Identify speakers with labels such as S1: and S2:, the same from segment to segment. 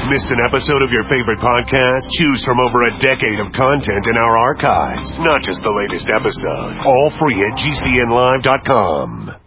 S1: Missed an episode of your favorite podcast? Choose from over a decade of content in our archives, not just the latest episode. All free at GCNlive.com.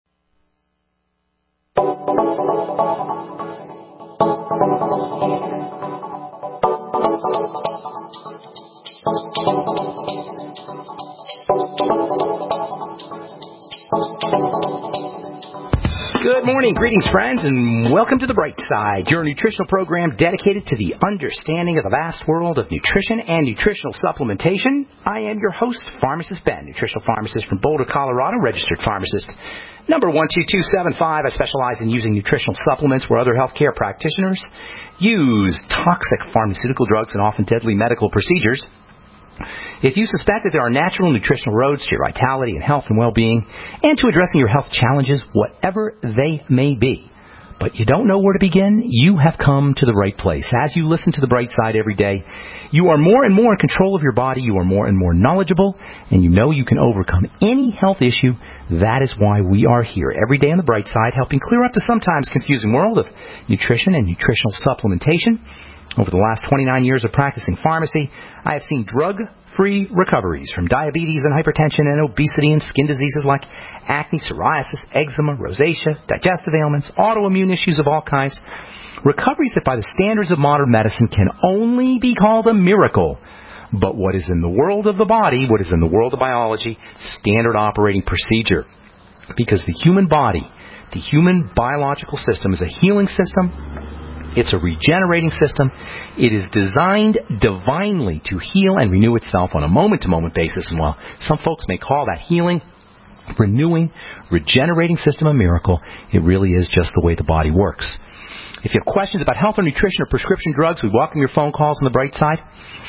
S2: Good morning, greetings, friends, and welcome to The Bright Side, your nutritional program dedicated to the understanding of the vast world of nutrition and nutritional supplementation. I am your host, Pharmacist Ben, nutritional pharmacist from Boulder, Colorado, registered pharmacist number 12275. I specialize in using nutritional supplements where other healthcare practitioners use toxic pharmaceutical drugs and often deadly medical procedures. If you suspect that there are natural nutritional roads to your vitality and health and well-being and to addressing your health challenges, whatever they may be, but you don't know where to begin, you have come to the right place. As you listen to The Bright Side every day, you are more and more in control of your body, you are more and more knowledgeable, and you know you can overcome any health issue. That is why we are here every day on The Bright Side, helping clear up the sometimes confusing world of nutrition and nutritional supplementation. Over the last 29 years of practicing pharmacy, I have seen drug-free recoveries from diabetes and hypertension and obesity and skin diseases like acne, psoriasis, eczema, rosacea, digestive ailments, autoimmune issues of all kinds. Recoveries that by the standards of modern medicine can only be called a miracle. But what is in the world of the body, what is in the world of biology, standard operating procedure. Because the human body, the human biological system is a healing system. It's a regenerating system. It is designed divinely to heal and renew itself on a moment-to-moment basis. And while some folks may call that healing, renewing, regenerating system a miracle, it really is just the way the body works. If you have questions about health or nutrition or prescription drugs, we welcome your phone calls on The Bright Side.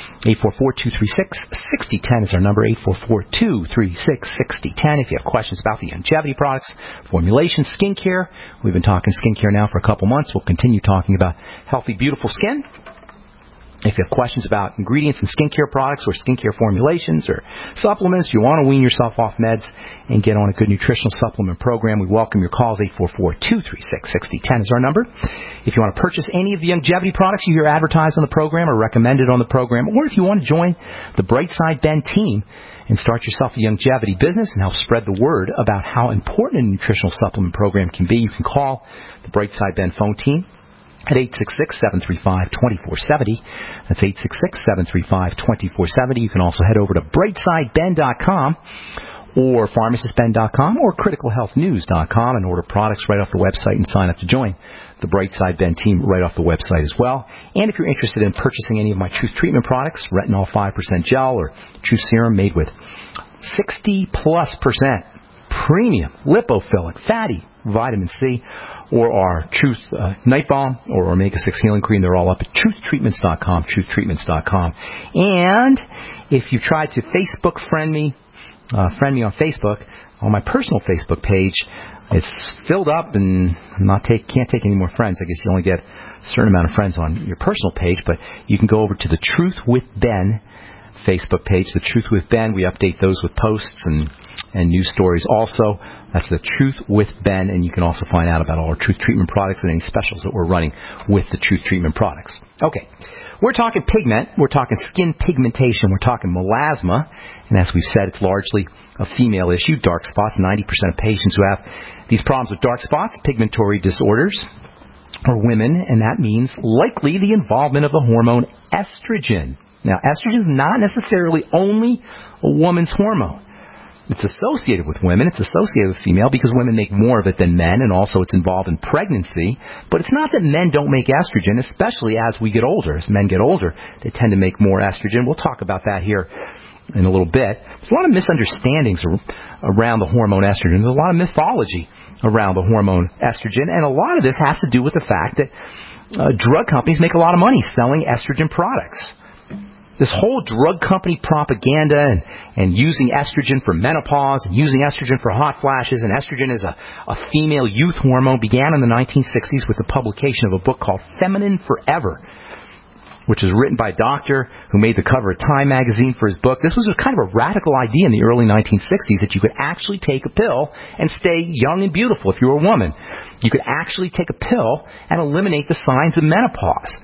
S2: 844-236-6010 is our number, 844-236-6010. If you have questions about the longevity products, formulation, skincare, we've been talking skincare now for a couple months. We'll continue talking about healthy, beautiful skin. If you have questions about ingredients in skincare products or skincare formulations or supplements, you want to wean yourself off meds and get on a good nutritional supplement program, we welcome your calls. 844-236-6010 is our number. If you want to purchase any of the longevity products you hear advertised on the program or recommended on the program, or if you want to join the Bright Side Ben team and start yourself a longevity business and help spread the word about how important a nutritional supplement program can be, you can call the Bright Side Ben phone team at 866-735-2470. That's 866-735-2470. You can also head over to brightsideben.com or pharmacistben.com or criticalhealthnews.com and order products right off the website and sign up to join the Bright Side Ben team right off the website as well. And if you're interested in purchasing any of my Truth Treatment products, Retinol 5% Gel or Truth Serum made with 60+% premium, lipophilic, fatty vitamin C, or our Truth Night Balm or Omega-6 Healing Cream, they're all up at truthtreatments.com, truthtreatments.com. And if you tried to Facebook friend me on Facebook, on my personal Facebook page, it's filled up and can't take any more friends. I guess you only get a certain amount of friends on your personal page, but you can go over to the Truth with Ben Facebook page, The Truth with Ben. We update those with posts and news stories also. That's The Truth with Ben, and you can also find out about all our Truth Treatment products and any specials that we're running with the Truth Treatment products. Okay, we're talking pigment, we're talking skin pigmentation, we're talking melasma, and as we've said, it's largely a female issue. Dark spots, 90% of patients who have these problems with dark spots, pigmentary disorders, are women, and that means likely the involvement of the hormone estrogen. Now, estrogen is not necessarily only a woman's hormone. It's associated with women. It's associated with female because women make more of it than men, and also it's involved in pregnancy. But it's not that men don't make estrogen, especially as we get older. As men get older, they tend to make more estrogen. We'll talk about that here in a little bit. There's a lot of misunderstandings around the hormone estrogen. There's a lot of mythology around the hormone estrogen, and a lot of this has to do with the fact that drug companies make a lot of money selling estrogen products. This whole drug company propaganda and using estrogen for menopause and using estrogen for hot flashes, and estrogen as a female youth hormone began in the 1960s with the publication of a book called Feminine Forever, which is written by a doctor who made the cover of Time magazine for his book. This was a kind of a radical idea in the early 1960s that you could actually take a pill and stay young and beautiful if you were a woman. You could actually take a pill and eliminate the signs of menopause.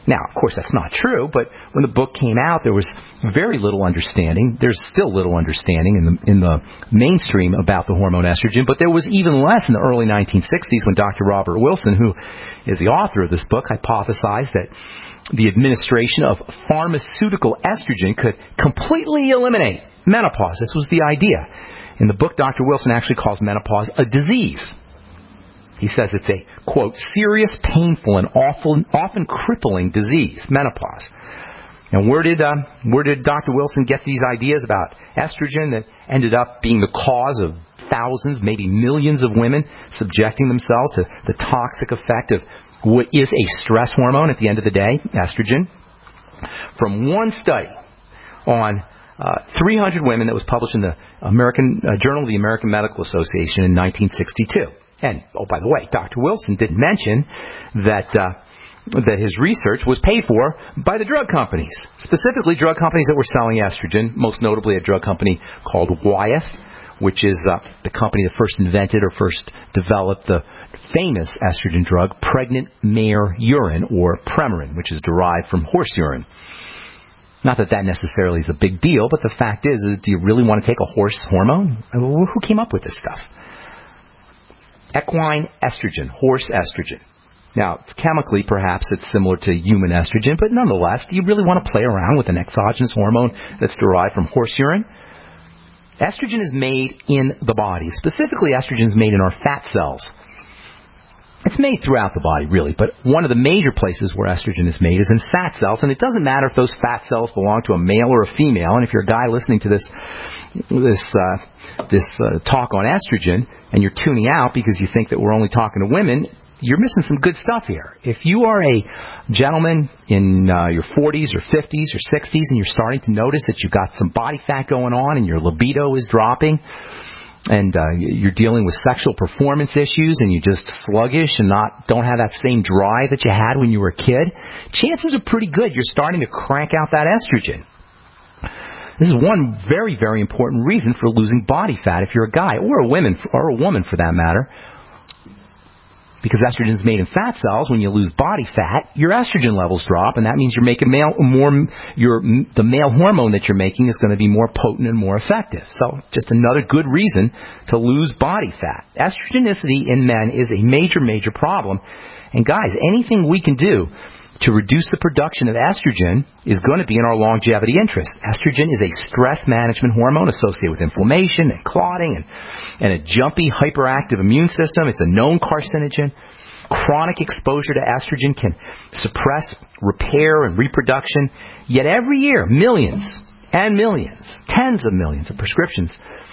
S2: Now, of course, that's not true, but when the book came out, there was very little understanding. There's still little understanding in the mainstream about the hormone estrogen, but there was even less in the early 1960s when Dr. Robert Wilson, who is the author of this book, hypothesized that the administration of pharmaceutical estrogen could completely eliminate menopause. This was the idea. In the book, Dr. Wilson actually calls menopause a disease. He says it's a, quote, serious, painful, and often crippling disease, menopause. And where did Dr. Wilson get these ideas about estrogen that ended up being the cause of thousands, maybe millions of women subjecting themselves to the toxic effect of what is a stress hormone at the end of the day, estrogen? From one study on 300 women that was published in the Journal of the American Medical Association in 1962. And, oh, by the way, Dr. Wilson did mention that his research was paid for by the drug companies, specifically drug companies that were selling estrogen, most notably a drug company called Wyeth, which is the company that first invented or first developed the famous estrogen drug, pregnant mare urine, or Premarin, which is derived from horse urine. Not that that necessarily is a big deal, but the fact is do you really want to take a horse hormone? Who came up with this stuff? Equine estrogen, horse estrogen. Now, chemically, perhaps it's similar to human estrogen, but nonetheless, do you really want to play around with an exogenous hormone that's derived from horse urine? Estrogen is made in the body. Specifically, estrogen is made in our fat cells. It's made throughout the body, really, but one of the major places where estrogen is made is in fat cells, and it doesn't matter if those fat cells belong to a male or a female. And if you're a guy listening to this talk on estrogen, and you're tuning out because you think that we're only talking to women, you're missing some good stuff here. If you are a gentleman in your 40s or 50s or 60s, and you're starting to notice that you've got some body fat going on, and your libido is dropping, and you're dealing with sexual performance issues, and you're just sluggish and don't have that same drive that you had when you were a kid, chances are pretty good you're starting to crank out that estrogen. This is one very, very important reason for losing body fat if you're a guy, or a woman for that matter. Because estrogen is made in fat cells, when you lose body fat, your estrogen levels drop, and that means you're making the male hormone that you're making is going to be more potent and more effective. So, just another good reason to lose body fat. Estrogenicity in men is a major, major problem. And guys, anything we can do to reduce the production of estrogen is going to be in our longevity interest. Estrogen is a stress management hormone associated with inflammation and clotting and a jumpy, hyperactive immune system. It's a known carcinogen. Chronic exposure to estrogen can suppress repair and reproduction. Yet every year, millions and millions, tens of millions of prescriptions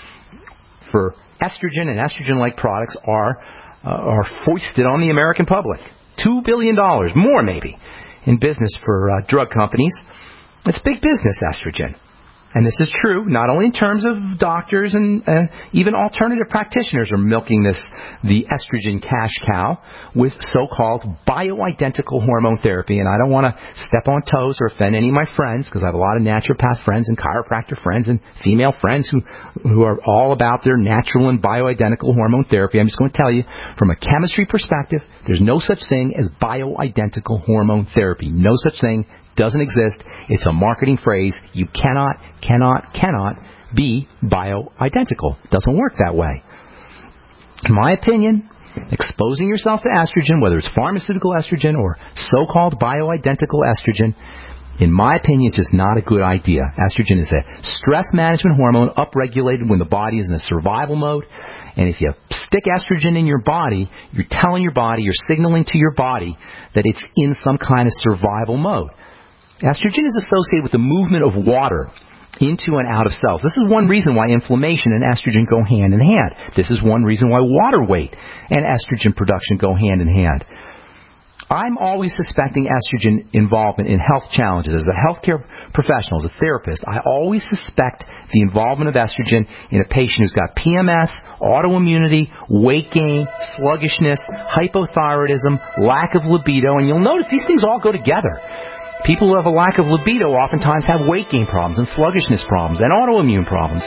S2: for estrogen and estrogen-like products are foisted on the American public. $2 billion, more maybe, in business for drug companies. It's big business, estrogen. And this is true not only in terms of doctors and even alternative practitioners are milking the estrogen cash cow with so-called bioidentical hormone therapy. And I don't want to step on toes or offend any of my friends, because I have a lot of naturopath friends and chiropractor friends and female friends who are all about their natural and bioidentical hormone therapy. I'm just going to tell you, from a chemistry perspective, there's no such thing as bioidentical hormone therapy. No such thing. Doesn't exist. It's a marketing phrase. You cannot be bioidentical. Doesn't work that way. In my opinion, exposing yourself to estrogen, whether it's pharmaceutical estrogen or so-called bioidentical estrogen, in my opinion, it's just not a good idea. Estrogen is a stress management hormone upregulated when the body is in a survival mode. And if you stick estrogen in your body, you're telling your body, you're signaling to your body that it's in some kind of survival mode. Estrogen is associated with the movement of water into and out of cells. This is one reason why inflammation and estrogen go hand in hand. This is one reason why water weight and estrogen production go hand in hand. I'm always suspecting estrogen involvement in health challenges. As a healthcare professional, as a therapist, I always suspect the involvement of estrogen in a patient who's got PMS, autoimmunity, weight gain, sluggishness, hypothyroidism, lack of libido, and you'll notice these things all go together. People who have a lack of libido oftentimes have weight gain problems and sluggishness problems and autoimmune problems.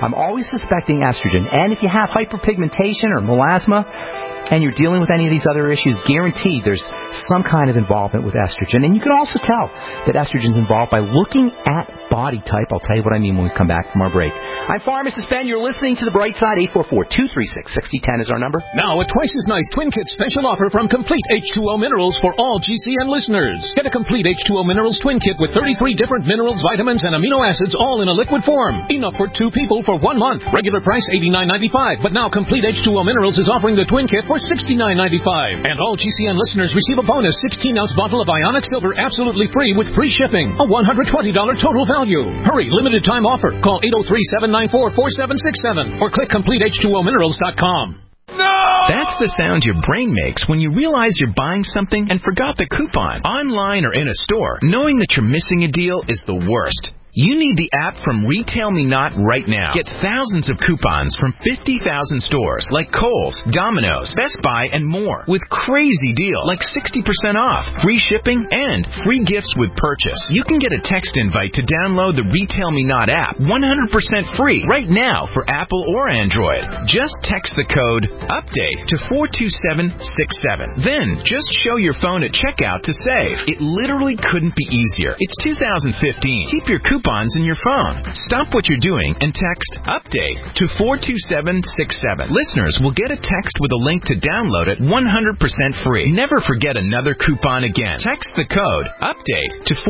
S2: I'm always suspecting estrogen. And if you have hyperpigmentation or melasma, and you're dealing with any of these other issues, guaranteed there's some kind of involvement with estrogen. And you can also tell that estrogen's involved by looking at body type. I'll tell you what I mean when we come back from our break. I'm Pharmacist Ben. You're listening to The Bright Side. 844-236-6010 is our number.
S3: Now, a twice as nice Twin Kit special offer from Complete H2O Minerals for all GCN listeners. Get a Complete H2O Minerals Twin Kit with 33 different minerals, vitamins, and amino acids all in a liquid form. Enough for 2 people for 1 month. Regular price $89.95. But now Complete H2O Minerals is offering the Twin Kit for $69.95. And all GCN listeners receive a bonus 16-ounce bottle of Ionic Silver absolutely free with free shipping. A $120 total value. Hurry, limited time offer. Call 803-794-4767 or click CompleteH2OMinerals.com.
S4: No! That's the sound your brain makes when you realize you're buying something and forgot the coupon. Online or in a store, knowing that you're missing a deal is the worst. You need the app from Retail Me Not right now. Get thousands of coupons from 50,000 stores like Kohl's, Domino's, Best Buy, and more with crazy deals like 60% off, free shipping, and free gifts with purchase. You can get a text invite to download the Retail Me Not app 100% free right now for Apple or Android. Just text the code UPDATE to 42767. Then just show your phone at checkout to save. It literally couldn't be easier. It's 2015. Keep your coupons in your phone. Stop what you're doing and text UPDATE to 42767. Listeners will get a text with a link to download it 100% free. Never forget another coupon again. Text the code UPDATE to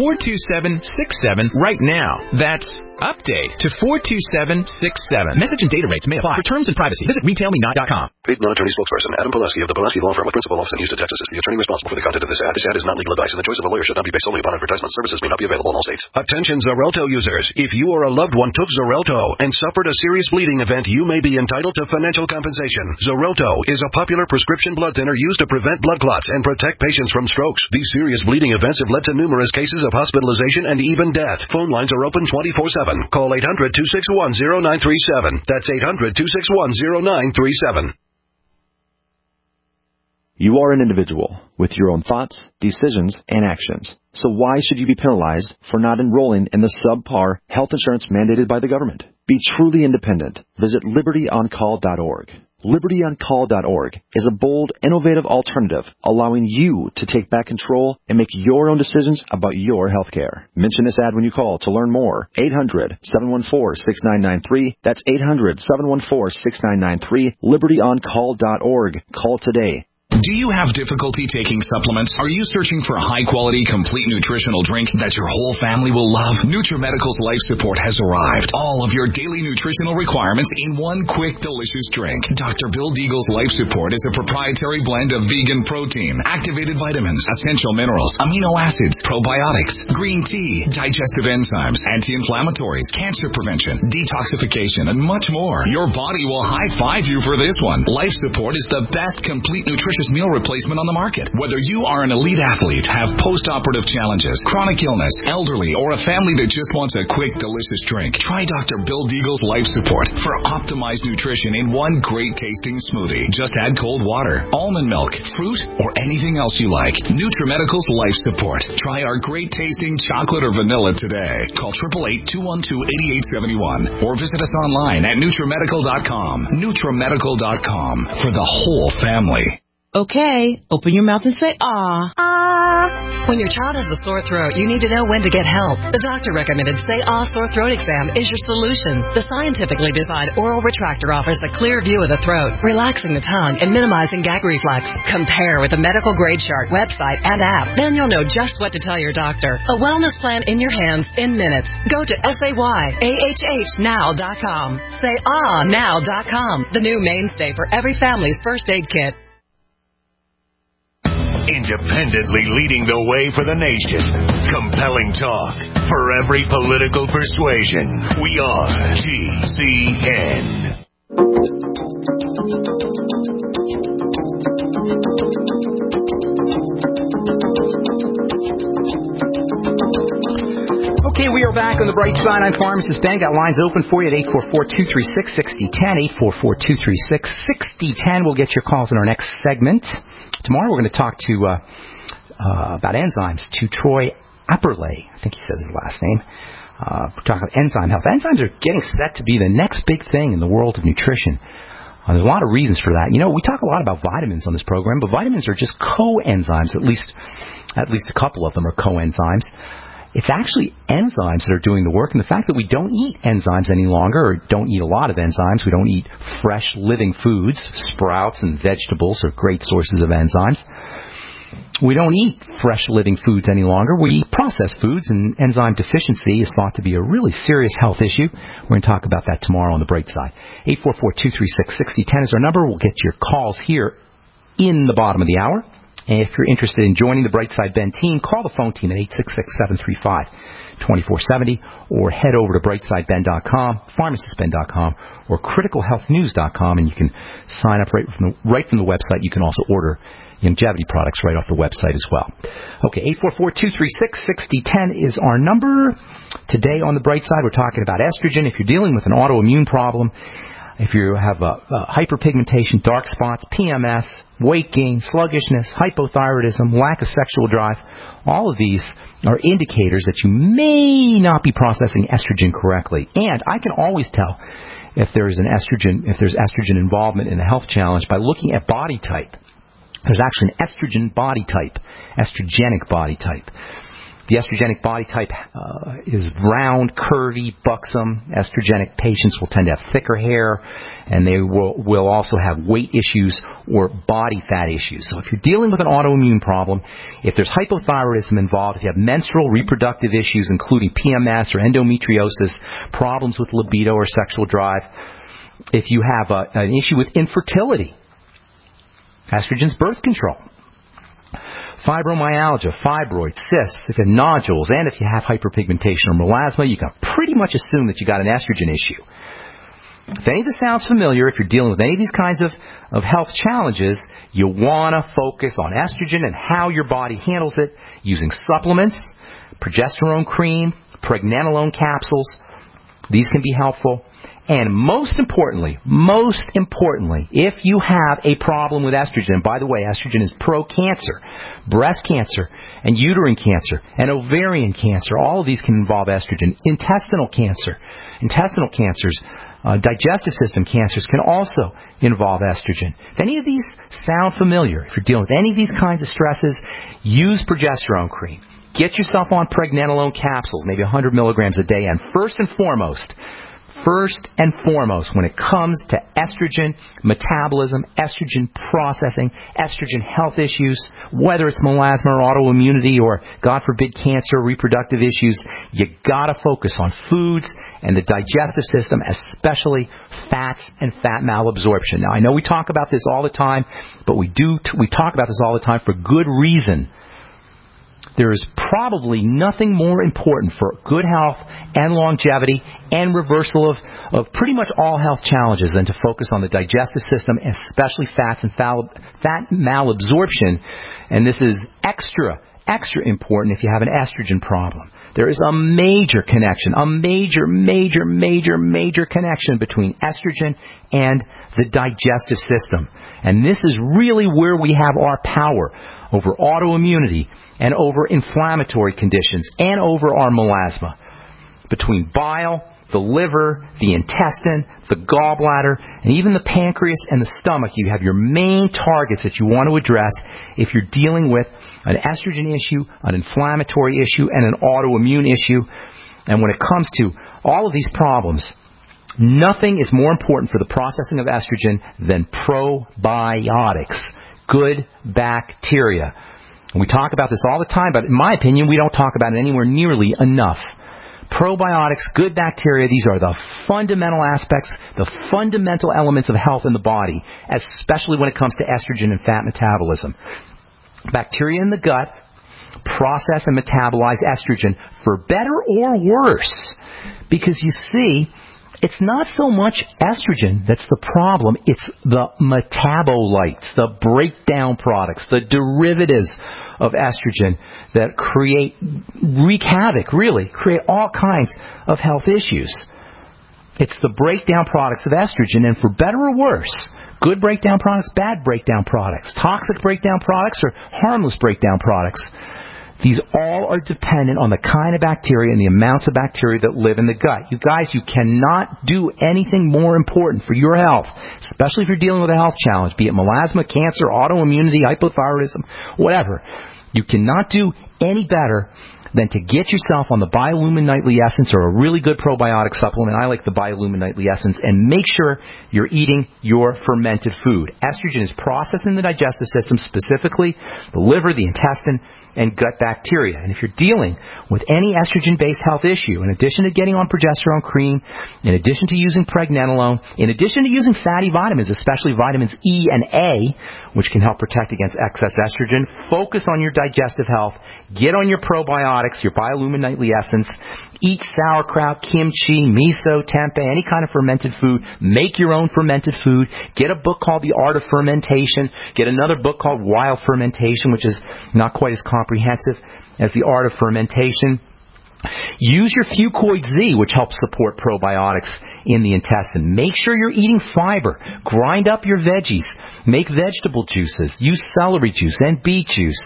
S4: 42767 right now. That's UPDATE to 42767. Message and data rates may apply. For terms and privacy, visit RetailMeNot.com.
S5: Paid non-attorney spokesperson Adam Pulaski of the Pulaski Law Firm with principal office in Houston, Texas, is the attorney responsible for the content of this ad. This ad is not legal advice, and the choice of a lawyer should not be based solely upon advertisement. Services may not be available in all states. Attention Xarelto users. If you or a loved one took Xarelto and suffered a serious bleeding event, you may be entitled to financial compensation. Xarelto is a popular prescription blood thinner used to prevent blood clots and protect patients from strokes. These serious bleeding events have led to numerous cases of hospitalization and even death. Phone lines are open 24/7. Call 800-261-0937. That's 800-261-0937.
S6: You are an individual with your own thoughts, decisions, and actions. So why should you be penalized for not enrolling in the subpar health insurance mandated by the government? Be truly independent. Visit LibertyOnCall.org. LibertyOnCall.org is a bold, innovative alternative allowing you to take back control and make your own decisions about your health care. Mention this ad when you call to learn more. 800-714-6993. That's 800-714-6993. LibertyOnCall.org. Call today.
S7: Do you have difficulty taking supplements? Are you searching for a high-quality, complete nutritional drink that your whole family will love? NutriMedical's Life Support has arrived. All of your daily nutritional requirements in one quick, delicious drink. Dr. Bill Deagle's Life Support is a proprietary blend of vegan protein, activated vitamins, essential minerals, amino acids, probiotics, green tea, digestive enzymes, anti-inflammatories, cancer prevention, detoxification, and much more. Your body will high-five you for this one. Life Support is the best complete nutritious meal replacement on the market. Whether you are an elite athlete, have post-operative challenges, chronic illness, elderly, or a family that just wants a quick, delicious drink, try Dr. Bill Deagle's Life Support for optimized nutrition in one great-tasting smoothie. Just add cold water, almond milk, fruit, or anything else you like. NutriMedical's Life Support. Try our great-tasting chocolate or vanilla today. Call 888-212-8871 or visit us online at NutriMedical.com. NutriMedical.com for the whole family.
S8: Okay, open your mouth and say, ah. Ah. When your child has a sore throat, you need to know when to get help. The doctor recommended Say Ah Sore Throat Exam is your solution. The scientifically designed oral retractor offers a clear view of the throat, relaxing the tongue and minimizing gag reflex. Compare with the medical grade chart, website, and app. Then you'll know just what to tell your doctor. A wellness plan in your hands in minutes. Go to SayAHHnow.com. SayAhNow.com, the new mainstay for every family's first aid kit.
S1: Independently leading the way for the nation. Compelling talk for every political persuasion. We are GCN.
S2: Okay, we are back on the bright side. I'm Pharmacist Ben. Got lines open for you at 844-236-6010. 844-236-6010. We'll get your calls in our next segment. Tomorrow we're going to talk to about enzymes to Troy Apperley. I think he says his last name. We're talking about enzyme health. Enzymes are getting set to be the next big thing in the world of nutrition. There's a lot of reasons for that. We talk a lot about vitamins on this program, but vitamins are just coenzymes. At least a couple of them are coenzymes. It's actually enzymes that are doing the work, and the fact that we don't eat enzymes any longer, or don't eat a lot of enzymes, we don't eat fresh living foods. Sprouts and vegetables are great sources of enzymes. We don't eat fresh living foods any longer. We eat processed foods, and enzyme deficiency is thought to be a really serious health issue. We're going to talk about that tomorrow on the break side. 844-236-6010 is our number. We'll get to your calls here in the bottom of the hour. And if you're interested in joining the Brightside Ben team, call the phone team at 866-735-2470, or head over to brightsideben.com, pharmacistben.com, or criticalhealthnews.com, and you can sign up right from the website. You can also order longevity products right off the website as well. Okay, 844-236-6010 is our number. Today on the Bright Side, we're talking about estrogen. If you're dealing with an autoimmune problem, if you have hyperpigmentation, dark spots, PMS, weight gain, sluggishness, hypothyroidism, lack of sexual drive, all of these are indicators that you may not be processing estrogen correctly. And I can always tell if there's estrogen involvement in a health challenge by looking at body type. There's actually an estrogen body type, estrogenic body type. The estrogenic body type is round, curvy, buxom. Estrogenic patients will tend to have thicker hair, and they will also have weight issues or body fat issues. So if you're dealing with an autoimmune problem, if there's hypothyroidism involved, if you have menstrual reproductive issues, including PMS or endometriosis, problems with libido or sexual drive, if you have an issue with infertility, estrogen's birth control, fibromyalgia, fibroids, cysts, if you have nodules, and if you have hyperpigmentation or melasma, you can pretty much assume that you got an estrogen issue. If any of this sounds familiar, if you're dealing with any of these kinds of health challenges, you want to focus on estrogen and how your body handles it using supplements, progesterone cream, pregnenolone capsules. These can be helpful. And most importantly, if you have a problem with estrogen, by the way, estrogen is pro-cancer, breast cancer, and uterine cancer, and ovarian cancer. All of these can involve estrogen. Intestinal cancers, digestive system cancers can also involve estrogen. If any of these sound familiar, if you're dealing with any of these kinds of stresses, use progesterone cream. Get yourself on pregnenolone capsules, maybe 100 milligrams a day, and first and foremost, when it comes to estrogen metabolism, estrogen processing, estrogen health issues, whether it's melasma or autoimmunity or, God forbid, cancer or reproductive issues, you got to focus on foods and the digestive system, especially fats and fat malabsorption. Now, I know we talk about this all the time, but we talk about this all the time for good reason. There is probably nothing more important for good health and longevity and reversal of pretty much all health challenges than to focus on the digestive system, especially fats and fat malabsorption. And this is extra important if you have an estrogen problem. There is a major connection, a major connection between estrogen and the digestive system. And this is really where we have our power over autoimmunity and over inflammatory conditions and over our melasma. Between bile, the liver, the intestine, the gallbladder, and even the pancreas and the stomach, you have your main targets that you want to address if you're dealing with an estrogen issue, an inflammatory issue, and an autoimmune issue. And when it comes to all of these problems, nothing is more important for the processing of estrogen than probiotics, good bacteria. And we talk about this all the time, but in my opinion, we don't talk about it anywhere nearly enough. Probiotics, good bacteria, these are the fundamental aspects, the fundamental elements of health in the body, especially when it comes to estrogen and fat metabolism. Bacteria in the gut process and metabolize estrogen for better or worse. Because you see, it's not so much estrogen that's the problem, it's the metabolites, the breakdown products, the derivatives of estrogen that wreak havoc, really, create all kinds of health issues. It's the breakdown products of estrogen, and for better or worse, good breakdown products, bad breakdown products, toxic breakdown products, or harmless breakdown products, These all are dependent on the kind of bacteria and the amounts of bacteria that live in the gut. You guys, you cannot do anything more important for your health, especially if you're dealing with a health challenge, be it melasma, cancer, autoimmunity, hypothyroidism, whatever. You cannot do any better than to get yourself on the Biolumin Nightly Essence or a really good probiotic supplement. I like the Biolumin Nightly Essence. And make sure you're eating your fermented food. Estrogen is processed in the digestive system, specifically the liver, the intestine, and gut bacteria. And if you're dealing with any estrogen-based health issue, in addition to getting on progesterone cream, in addition to using pregnenolone, in addition to using fatty vitamins, especially vitamins E and A, which can help protect against excess estrogen, focus on your digestive health. Get on your probiotics, your Biolumin Nightly Essence. Eat sauerkraut, kimchi, miso, tempeh, any kind of fermented food. Make your own fermented food. Get a book called The Art of Fermentation. Get another book called Wild Fermentation, which is not quite as comprehensive as The Art of Fermentation. Use your Fucoid Z, which helps support probiotics in the intestine. Make sure you're eating fiber. Grind up your veggies. Make vegetable juices. Use celery juice and beet juice.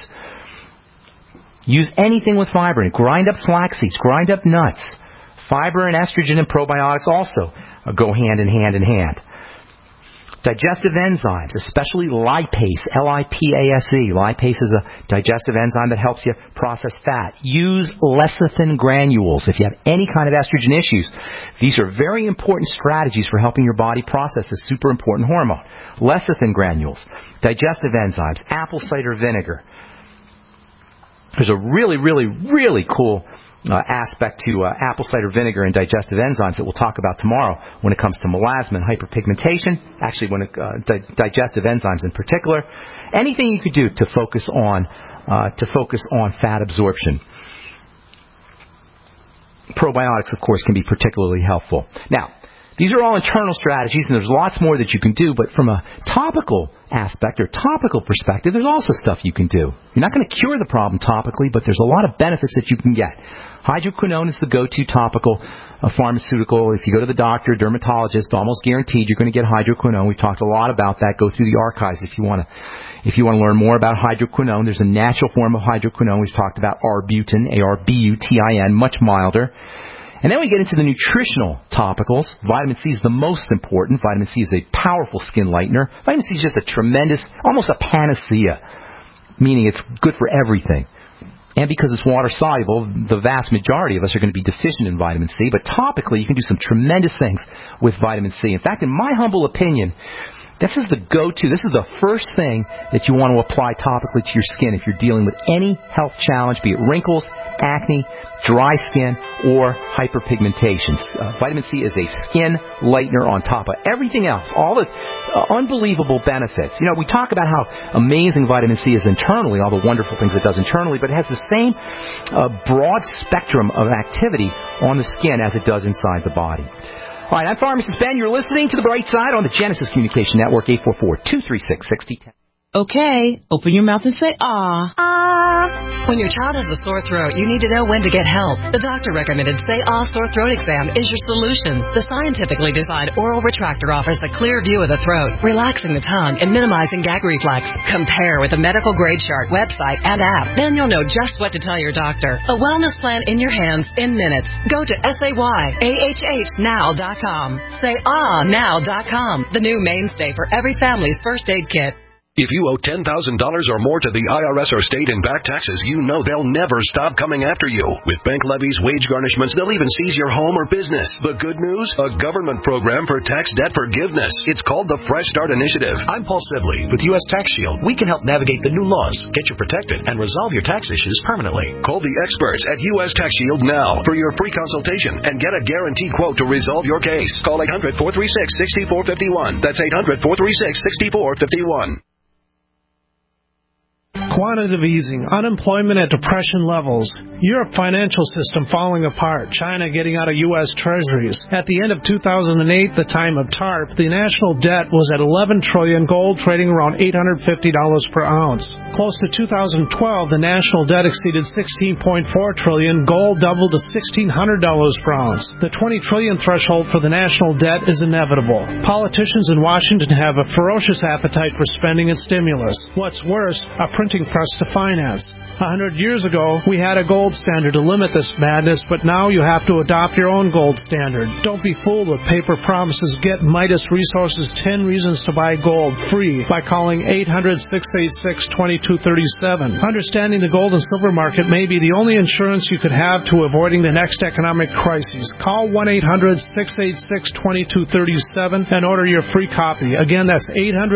S2: Use anything with fiber in it. Grind up flax seeds. Grind up nuts. Fiber and estrogen and probiotics also go hand in hand in hand. Digestive enzymes, especially lipase, L-I-P-A-S-E. Lipase is a digestive enzyme that helps you process fat. Use lecithin granules if you have any kind of estrogen issues. These are very important strategies for helping your body process this super important hormone. Lecithin granules, digestive enzymes, apple cider vinegar. There's a really, really, really cool aspect to apple cider vinegar and digestive enzymes that we'll talk about tomorrow when it comes to melasma and hyperpigmentation. Actually, when digestive enzymes in particular. Anything you could do to focus on fat absorption. Probiotics, of course, can be particularly helpful. Now, these are all internal strategies, and there's lots more that you can do, but from a topical aspect or topical perspective, there's also stuff you can do. You're not going to cure the problem topically, but there's a lot of benefits that you can get. Hydroquinone is the go-to topical pharmaceutical. If you go to the doctor, dermatologist, almost guaranteed you're going to get hydroquinone. We've talked a lot about that. Go through the archives if you want to learn more about hydroquinone. There's a natural form of hydroquinone. We've talked about arbutin, A-R-B-U-T-I-N, much milder. And then we get into the nutritional topicals. Vitamin C is the most important. Vitamin C is a powerful skin lightener. Vitamin C is just a tremendous, almost a panacea, meaning it's good for everything. And because it's water-soluble, the vast majority of us are going to be deficient in vitamin C. But topically, you can do some tremendous things with vitamin C. In fact, in my humble opinion, this is the go-to. This is the first thing that you want to apply topically to your skin if you're dealing with any health challenge, be it wrinkles, acne, dry skin, or hyperpigmentation. Vitamin C is a skin lightener on top of everything else. All the unbelievable benefits. You know, we talk about how amazing vitamin C is internally, all the wonderful things it does internally, but it has the same broad spectrum of activity on the skin as it does inside the body. All right, I'm Pharmacist Ben. You're listening to The Bright Side on the Genesis Communication Network, 844-236-6010.
S8: Okay, open your mouth and say, ah. Ah. When your child has a sore throat, you need to know when to get help. The doctor recommended Say Ah Sore Throat Exam is your solution. The scientifically designed oral retractor offers a clear view of the throat, relaxing the tongue and minimizing gag reflex. Compare with the medical grade chart, website, and app. Then you'll know just what to tell your doctor. A wellness plan in your hands in minutes. Go to SayAHHnow.com. SayAhNow.com. The new mainstay for every family's first aid kit.
S5: If you owe $10,000 or more to the IRS or state in back taxes, you know they'll never stop coming after you. With bank levies, wage garnishments, they'll even seize your home or business. The good news? A government program for tax debt forgiveness. It's called the Fresh Start Initiative.
S9: I'm Paul Sibley with U.S. Tax Shield. We can help navigate the new laws, get you protected, and resolve your tax issues permanently.
S5: Call the experts at U.S. Tax Shield now for your free consultation and get a guaranteed quote to resolve your case. Call 800-436-6451. That's 800-436-6451.
S10: Quantitative easing, unemployment at depression levels, Europe financial system falling apart, China getting out of U.S. treasuries. At the end of 2008, the time of TARP, the national debt was at $11 trillion, gold trading around $850 per ounce. Close to 2012, the national debt exceeded $16.4 trillion, gold doubled to $1,600 per ounce. The $20 trillion threshold for the national debt is inevitable. Politicians in Washington have a ferocious appetite for spending and stimulus. What's worse, a printing printing press to finance. 100 years ago, we had a gold standard to limit this madness, but now you have to adopt your own gold standard. Don't be fooled with paper promises. Get Midas Resources 10 Reasons to Buy Gold free by calling 800-686-2237. Understanding the gold and silver market may be the only insurance you could have to avoiding the next economic crisis. Call 1-800-686-2237 and order your free copy. Again, that's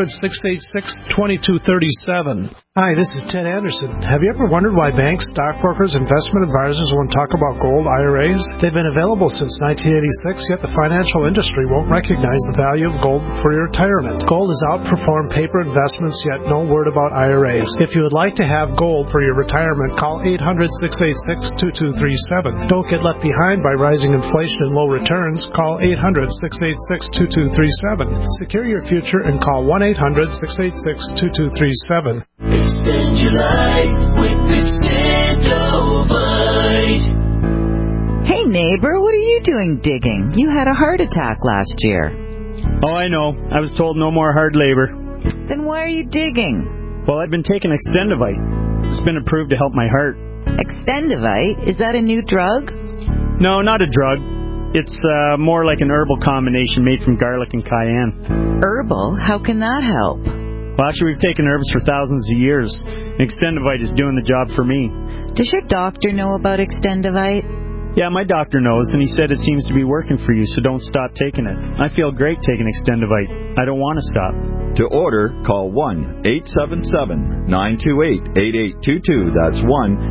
S10: 800-686-2237. Hi, this is Ted Anderson. Have you ever wondered why banks, stockbrokers, investment advisors won't talk about gold IRAs? They've been available since 1986, yet the financial industry won't recognize the value of gold for your retirement. Gold has outperformed paper investments, yet no word about IRAs. If you would like to have gold for your retirement, call 800-686-2237. Don't get left behind by rising inflation and low returns. Call 800-686-2237. Secure your future and call 1-800-686-2237.
S11: Extend your life with Extendovite.
S12: Hey neighbor, what are you doing digging? You had a heart attack last year.
S13: Oh, I know. I was told no more hard labor.
S12: Then why are you digging?
S13: Well, I've been taking Extendovite. It's been approved to help my heart.
S12: Extendovite? Is that a new drug?
S13: No, not a drug. It's more like an herbal combination made from garlic and cayenne.
S12: Herbal? How can that help?
S13: Well, actually, we've taken herbs for thousands of years. Extendovite is doing the job for me.
S12: Does your doctor know about Extendovite?
S13: Yeah, my doctor knows, and he said it seems to be working for you, so don't stop taking it. I feel great taking Extendovite. I don't want to stop.
S14: To order, call 1-877-928-8822. That's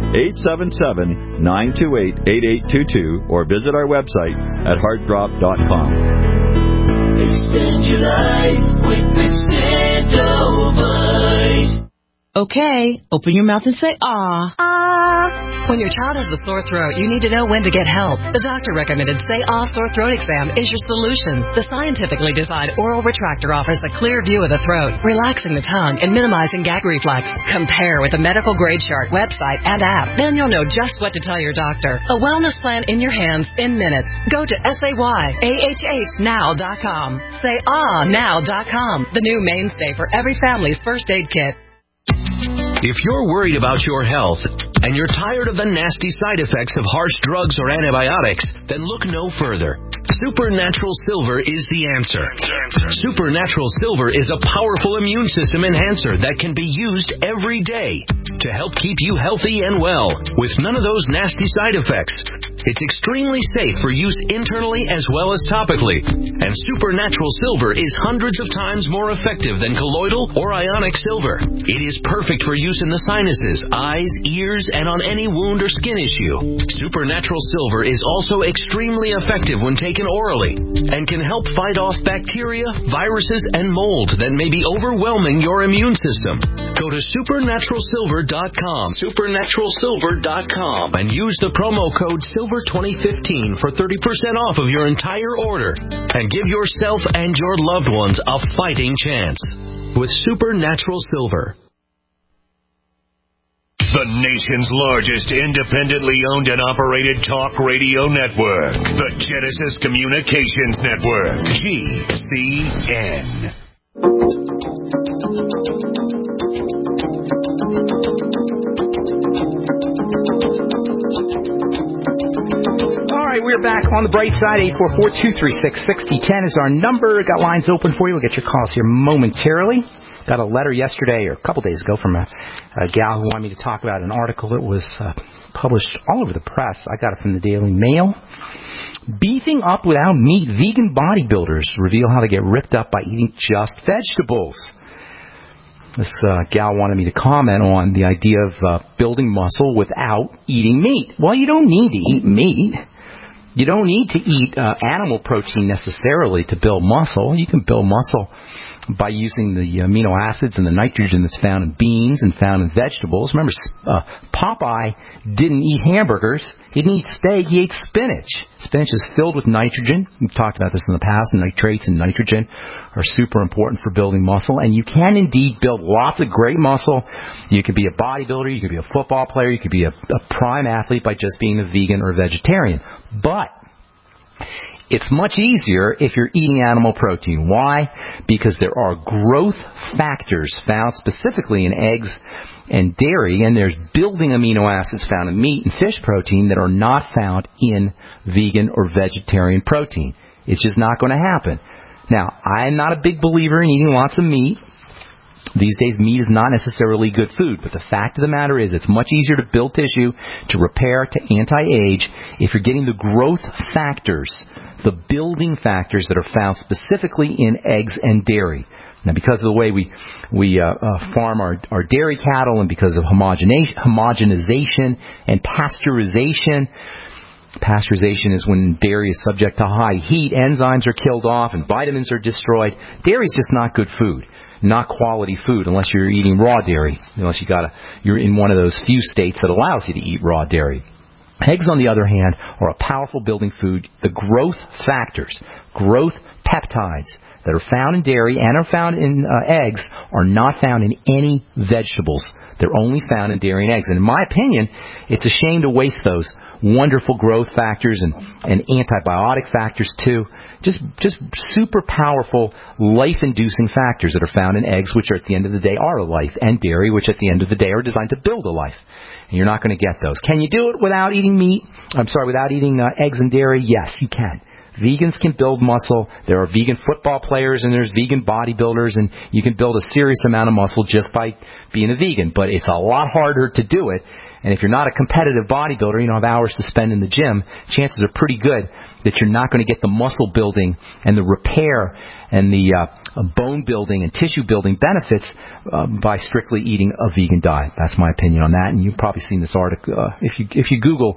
S14: 1-877-928-8822, or visit our website at heartdrop.com.
S11: Extend your life with Extendovite.
S8: Okay, open your mouth and say, ah.
S12: Ah.
S8: When your child has a sore throat, you need to know when to get help. The doctor-recommended Say Ah Sore Throat Exam is your solution. The scientifically designed oral retractor offers a clear view of the throat, relaxing the tongue and minimizing gag reflex. Compare with the medical grade chart, website, and app. Then you'll know just what to tell your doctor. A wellness plan in your hands in minutes. Go to SayAHHNow.com. SayAhNow.com, the new mainstay for every family's first aid kit.
S4: If you're worried about your health and you're tired of the nasty side effects of harsh drugs or antibiotics, then look no further. Supernatural Silver is the answer. Supernatural Silver is a powerful immune system enhancer that can be used every day to help keep you healthy and well with none of those nasty side effects. It's extremely safe for use internally as well as topically. And Supernatural Silver is hundreds of times more effective than colloidal or ionic silver. It is perfect for use in the sinuses, eyes, ears, and on any wound or skin issue. Supernatural Silver is also extremely effective when taken orally and can help fight off bacteria, viruses, and mold that may be overwhelming your immune system. Go to supernaturalsilver.com, supernaturalsilver.com, and use the promo code SILVER2015 for 30% off of your entire order and give yourself and your loved ones a fighting chance with Supernatural Silver.
S1: The nation's largest independently owned and operated talk radio network. The Genesis Communications Network. GCN.
S2: All right, we're back on the bright side. 844-236-6010 is our number. Got lines open for you. We'll get your calls here momentarily. Got a letter yesterday or a couple days ago from a gal who wanted me to talk about an article that was published all over the press. I got it from the Daily Mail. Beefing up without meat, vegan bodybuilders reveal how they get ripped up by eating just vegetables. This gal wanted me to comment on the idea of building muscle without eating meat. Well, you don't need to eat meat. You don't need to eat animal protein necessarily to build muscle. You can build muscle by using the amino acids and the nitrogen that's found in beans and found in vegetables. Remember, Popeye didn't eat hamburgers. He didn't eat steak. He ate spinach. Spinach is filled with nitrogen. We've talked about this in the past. Nitrates and nitrogen are super important for building muscle. And you can indeed build lots of great muscle. You could be a bodybuilder. You could be a football player. You could be a prime athlete by just being a vegan or vegetarian. But It's much easier if you're eating animal protein. Why? Because there are growth factors found specifically in eggs and dairy, and there's building amino acids found in meat and fish protein that are not found in vegan or vegetarian protein. It's just not going to happen. Now, I'm not a big believer in eating lots of meat. These days, meat is not necessarily good food, but the fact of the matter is it's much easier to build tissue, to repair, to anti-age if you're getting the growth factors, the building factors that are found specifically in eggs and dairy. Now, because of the way we farm our dairy cattle and because of homogenization and pasteurization, pasteurization is when dairy is subject to high heat, enzymes are killed off, and vitamins are destroyed. Dairy is just not good food. Not quality food unless you're eating raw dairy, unless you're in one of those few states that allows you to eat raw dairy. Eggs, on the other hand, are a powerful building food. The growth factors, growth peptides that are found in dairy and are found in eggs are not found in any vegetables. They're only found in dairy and eggs. And in my opinion, it's a shame to waste those wonderful growth factors and antibiotic factors too. Just super powerful life-inducing factors that are found in eggs, which at the end of the day are a life, and dairy, which at the end of the day are designed to build a life. And you're not going to get those. Can you do it without eating without eating eggs and dairy? Yes, you can. Vegans can build muscle. There are vegan football players and there's vegan bodybuilders, and you can build a serious amount of muscle just by being a vegan. But it's a lot harder to do it. And if you're not a competitive bodybuilder, you don't have hours to spend in the gym, chances are pretty good that you're not going to get the muscle building and the repair and the bone building and tissue building benefits by strictly eating a vegan diet. That's my opinion on that. And you've probably seen this article. If you Google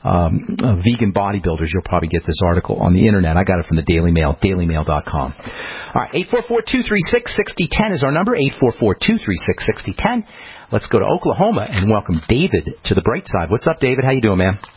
S2: vegan bodybuilders, you'll probably get this article on the internet. I got it from the Daily Mail, dailymail.com. All right, 844-236-6010 is our number, 844-236-6010. Let's go to Oklahoma and welcome David to the bright side. What's up, David? How you doing, man?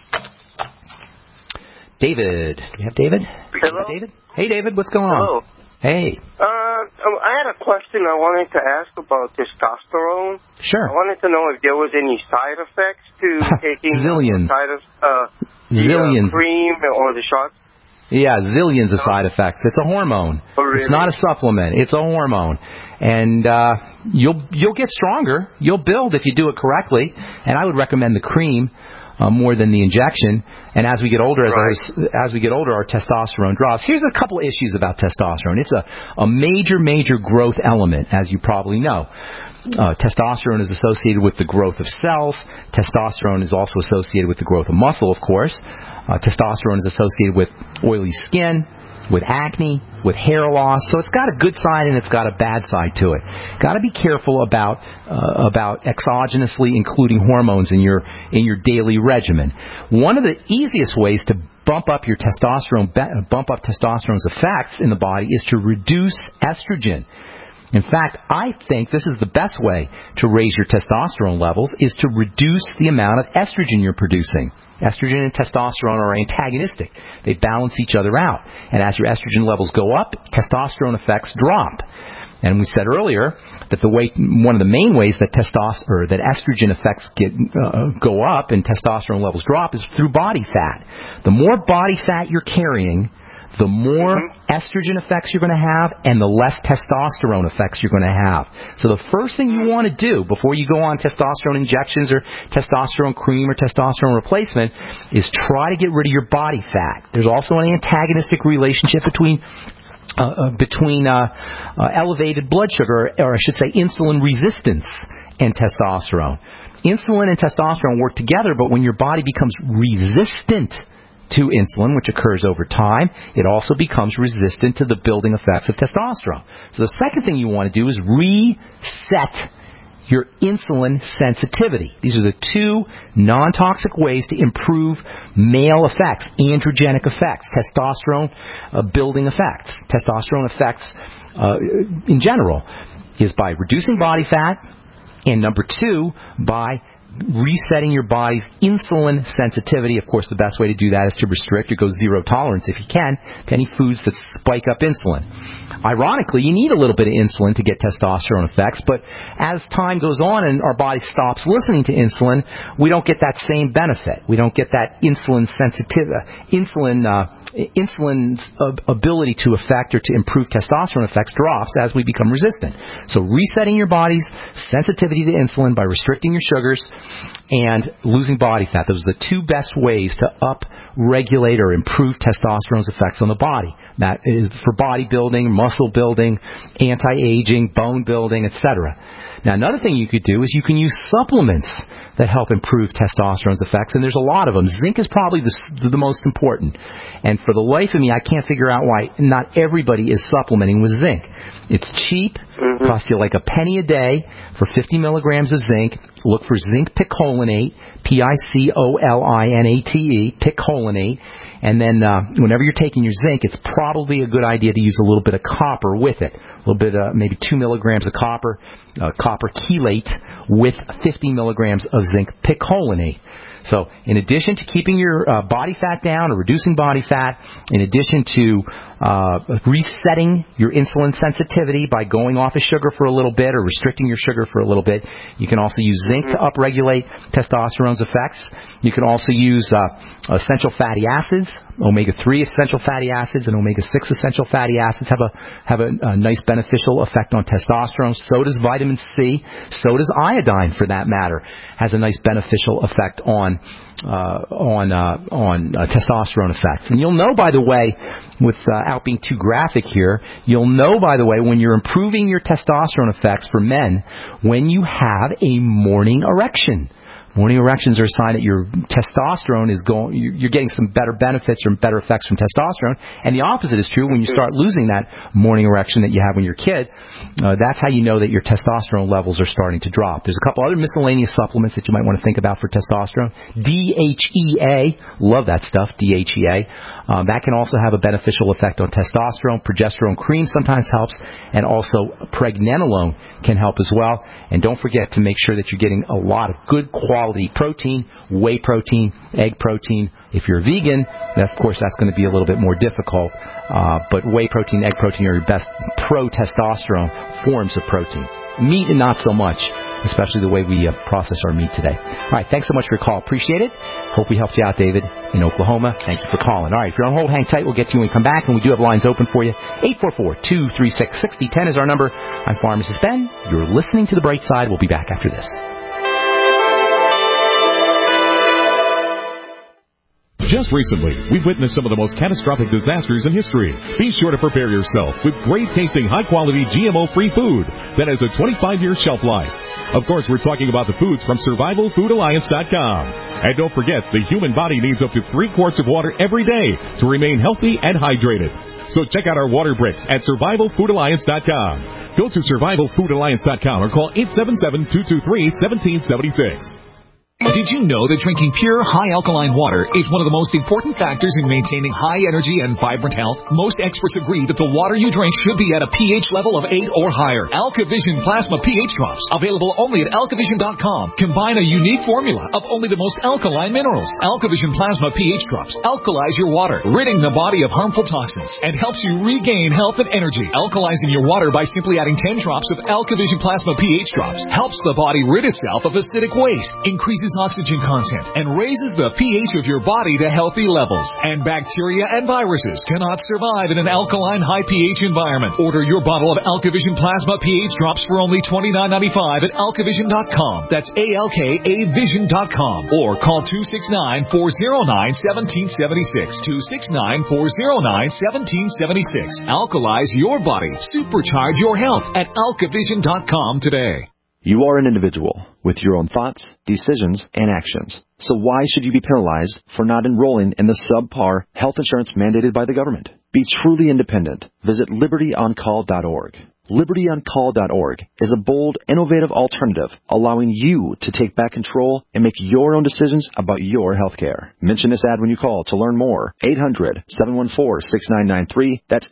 S2: David. Do we have David?
S15: Hello?
S2: David? Hey, David. What's going on?
S15: Hello.
S2: Hey.
S15: I had a question I wanted to ask about testosterone.
S2: Sure.
S15: I wanted to know if there was any side effects to taking
S2: Zillions.
S15: The cream or the shots.
S2: Yeah, zillions of side effects. It's a hormone.
S15: Oh, really?
S2: It's not a supplement. It's a hormone. And you'll get stronger. You'll build if you do it correctly. And I would recommend the cream more than the injection. And as we get older, our testosterone drops. Here's a couple issues about testosterone. It's a major growth element, as you probably know. Testosterone is associated with the growth of cells. Testosterone is also associated with the growth of muscle, of course. Testosterone is associated with oily skin, with acne, with hair loss. So it's got a good side and it's got a bad side to it. Got to be careful about exogenously including hormones in your daily regimen. One of the easiest ways to bump up testosterone's effects in the body is to reduce estrogen. In fact, I think this is the best way to raise your testosterone levels is to reduce the amount of estrogen you're producing. Estrogen and testosterone are antagonistic. They balance each other out. And as your estrogen levels go up, testosterone effects drop. And we said earlier that one of the main ways that estrogen effects go up and testosterone levels drop is through body fat. The more body fat you're carrying, the more estrogen effects you're going to have and the less testosterone effects you're going to have. So the first thing you want to do before you go on testosterone injections or testosterone cream or testosterone replacement is try to get rid of your body fat. There's also an antagonistic relationship between elevated blood sugar, or I should say insulin resistance, and testosterone. Insulin and testosterone work together, but when your body becomes resistant to insulin, which occurs over time, it also becomes resistant to the building effects of testosterone. So the second thing you want to do is reset your insulin sensitivity. These are the two non-toxic ways to improve male effects, androgenic effects, testosterone building effects. Testosterone effects in general is by reducing body fat, and number two, by resetting your body's insulin sensitivity. Of course, the best way to do that is to restrict or go zero tolerance, if you can, to any foods that spike up insulin. Ironically, you need a little bit of insulin to get testosterone effects, but as time goes on and our body stops listening to insulin, we don't get that same benefit. We don't get that insulin's ability to affect or to improve testosterone effects drops as we become resistant. So resetting your body's sensitivity to insulin by restricting your sugars and losing body fat. Those are the two best ways to up-regulate or improve testosterone's effects on the body. That is for bodybuilding, muscle building, anti-aging, bone building, etc. Now, another thing you could do is you can use supplements that help improve testosterone's effects, and there's a lot of them. Zinc is probably the most important. And for the life of me, I can't figure out why not everybody is supplementing with zinc. It's cheap, costs you like a penny a day for 50 milligrams of zinc. Look for zinc picolinate, Picolinate, picolinate. And then whenever you're taking your zinc, it's probably a good idea to use a little bit of copper with it. A little bit, maybe 2 milligrams of copper chelate with 50 milligrams of zinc picolinate. So in addition to keeping your body fat down or reducing body fat, in addition to resetting your insulin sensitivity by going off of sugar for a little bit or restricting your sugar for a little bit, you can also use zinc to upregulate testosterone's effects. You can also use essential fatty acids. Omega-3 essential fatty acids and omega-6 essential fatty acids have a nice beneficial effect on testosterone. So does vitamin C. So does iodine, for that matter, has a nice beneficial effect on testosterone effects. And you'll know, by the way, without being too graphic here, you'll know, by the way, when you're improving your testosterone effects for men, when you have a morning erection. Morning erections are a sign that your testosterone is you're getting some better benefits or better effects from testosterone. And the opposite is true when you start losing that morning erection that you have when you're a kid. That's how you know that your testosterone levels are starting to drop. There's a couple other miscellaneous supplements that you might want to think about for testosterone. DHEA, love that stuff, DHEA. That can also have a beneficial effect on testosterone. Progesterone cream sometimes helps, and also pregnenolone can help as well. And don't forget to make sure that you're getting a lot of good quality protein, whey protein, egg protein. If you're a vegan, of course, that's going to be a little bit more difficult. But whey protein, egg protein are your best pro-testosterone forms of protein. Meat, and not so much, especially the way we process our meat today. All right, thanks so much for your call. Appreciate it. Hope we helped you out, David, in Oklahoma. Thank you for calling. All right, if you're on hold, hang tight. We'll get to you when we come back, and we do have lines open for you. 844-236-6010 is our number. I'm Pharmacist Ben. You're listening to The Bright Side. We'll be back after this.
S16: Just recently, we've witnessed some of the most catastrophic disasters in history. Be sure to prepare yourself with great-tasting, high-quality, GMO-free food that has a 25-year shelf life. Of course, we're talking about the foods from SurvivalFoodAlliance.com. And don't forget, the human body needs up to 3 quarts of water every day to remain healthy and hydrated. So check out our water bricks at SurvivalFoodAlliance.com. Go to SurvivalFoodAlliance.com or call 877-223-1776.
S3: Did you know that drinking pure, high alkaline water is one of the most important factors in maintaining high energy and vibrant health? Most experts agree that the water you drink should be at a pH level of 8 or higher. AlkaVision Plasma pH Drops, available only at AlkaVision.com, combine a unique formula of only the most alkaline minerals. AlkaVision Plasma pH Drops alkalize your water, ridding the body of harmful toxins, and helps you regain health and energy. Alkalizing your water by simply adding 10 drops of AlkaVision Plasma pH Drops helps the body rid itself of acidic waste, increases oxygen content, and raises the pH of your body to healthy levels. And bacteria and viruses cannot survive in an alkaline high pH environment. Order your bottle of AlkaVision Plasma pH Drops for only $29.95 at AlkaVision.com. That's ALKAVision.com. Or call 269-409-1776. 269-409-1776. Alkalize your body. Supercharge your health at AlkaVision.com today.
S6: You are an individual with your own thoughts, decisions, and actions. So why should you be penalized for not enrolling in the subpar health insurance mandated by the government? Be truly independent. Visit LibertyOnCall.org. LibertyOnCall.org is a bold, innovative alternative allowing you to take back control and make your own decisions about your health care. Mention this ad when you call to learn more. 800-714-6993. That's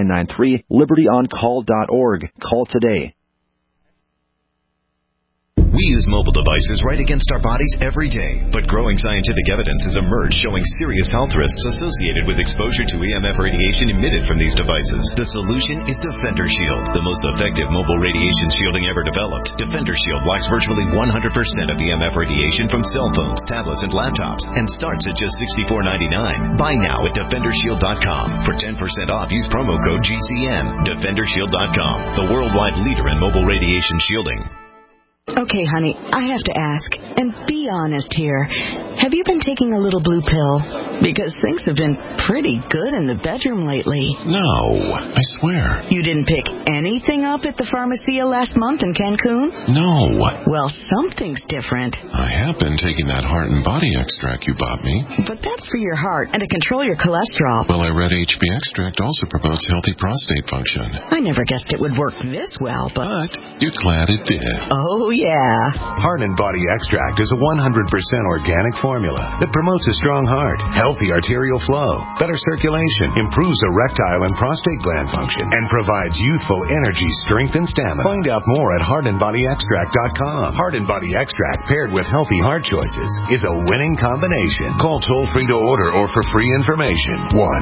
S6: 800-714-6993. LibertyOnCall.org. Call today.
S17: We use mobile devices right against our bodies every day, but growing scientific evidence has emerged showing serious health risks associated with exposure to EMF radiation emitted from these devices. The solution is Defender Shield, the most effective mobile radiation shielding ever developed. Defender Shield blocks virtually 100% of EMF radiation from cell phones, tablets, and laptops, and starts at just $64.99. Buy now at DefenderShield.com. For 10% off, use promo code GCN. DefenderShield.com, the worldwide leader in mobile radiation shielding.
S18: Okay, honey, I have to ask, and be honest here. Have you been taking a little blue pill? Because things have been pretty good in the bedroom lately.
S19: No, I swear.
S18: You didn't pick anything up at the Pharmacia last month in Cancun?
S19: No.
S18: Well, something's different.
S19: I have been taking that heart and body extract you bought me.
S18: But that's for your heart and to control your cholesterol.
S19: Well, I read HB extract also promotes healthy prostate function.
S18: I never guessed it would work this well, but
S19: you're glad it did.
S18: Oh, yeah.
S20: Heart and Body Extract is a 100% organic formula that promotes a strong heart, healthy arterial flow, better circulation, improves erectile and prostate gland function, and provides youthful energy, strength, and stamina. Find out more at heartandbodyextract.com. Heart and Body Extract paired with healthy heart choices is a winning combination. Call toll-free to order or for free information.